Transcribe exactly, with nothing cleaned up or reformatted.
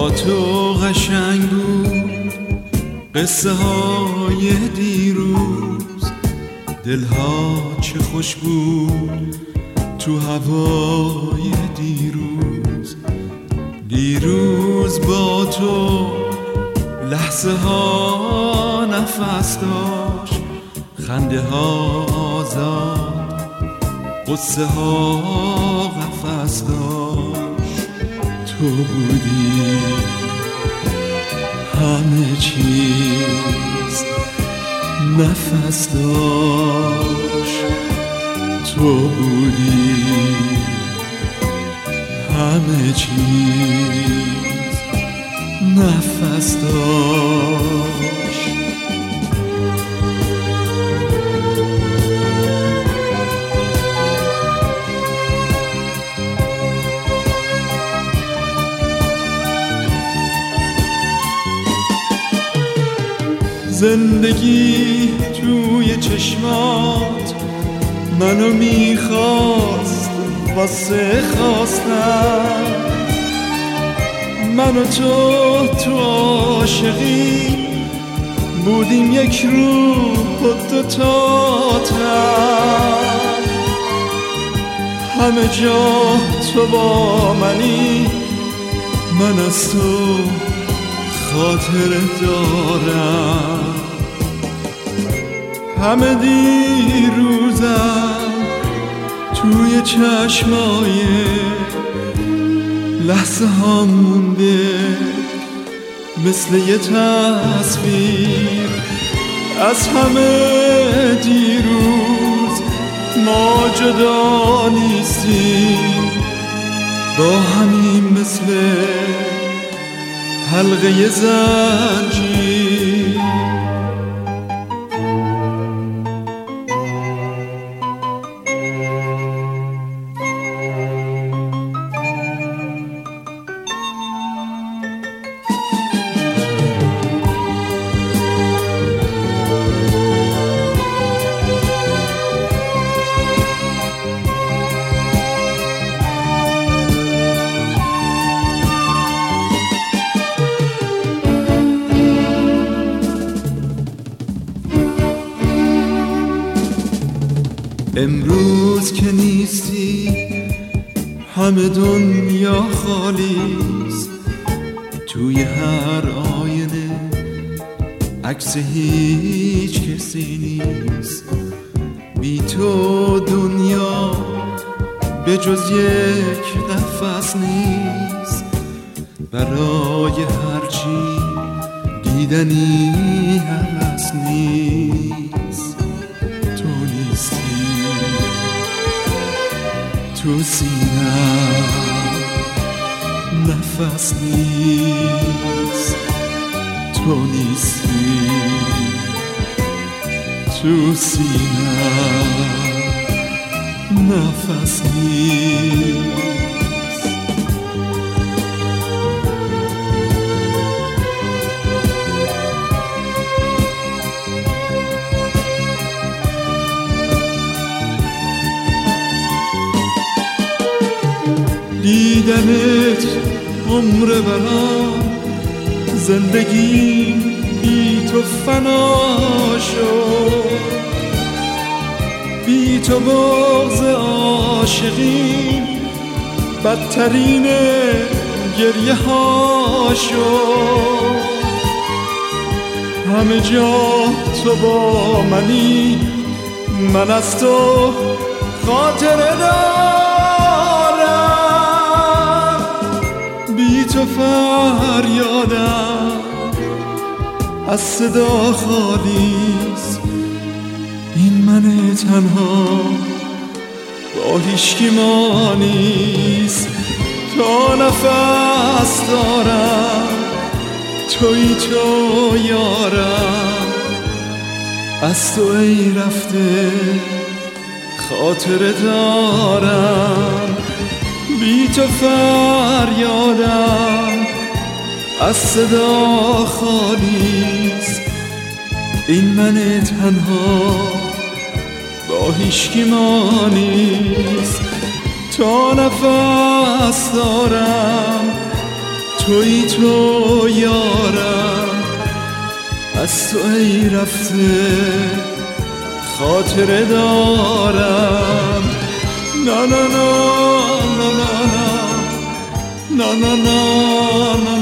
با تو قشنگ بود قصه های دیروز، دلها چه خوش بود تو هوای دیروز. دیروز با تو لحظه ها نفس داشت، خنده ها آزاد، قصه ها قفس داشت. تو بودی همه چیز نفس داشت، تو بودی همه چیز نفس داشت. زندگی توی چشمات منو میخواست واسه خواستن، من و تو تو عاشقی بودیم یک روح و دو تا تن. همه جا تو با منی، من از تو خاطر دارم. همه دیروزم توی چشمای لحظه ها مونده مثل یه تصویر. از همه دیروز ما جدا نیستیم، با همین مثل حلقه زنجیر. امروز که نیستی همه دنیا خالیست، توی هر آینه عکس هیچ کسی نیست. بی تو دنیا به جز یک نفس نیست، برای هرچی دیدنی هوس نیست. تو نیستی تو سینم نفس نیست، تو نیستی تو سینم نفس نیست. دیدنت عمر برام، زندگی بی تو فنا شد. بی تو بغض عاشقی بدترین گریه ها شد. همه جا تو با منی، من از تو خاطره دارم. بی تو فریادم از صدا خالیست. این من تنها با هیچکی ما نیست. تا نفس دارم توی تو یارم، از تو ای رفته خاطره دارم. بی تو فریادم از صدا خالیست. این من تنها با هیچکی ما نیست. تا نفس دارم تویی تو یارم، از تو ای رفته خاطره دارم. نه نه نه نه نه نه نه نه نه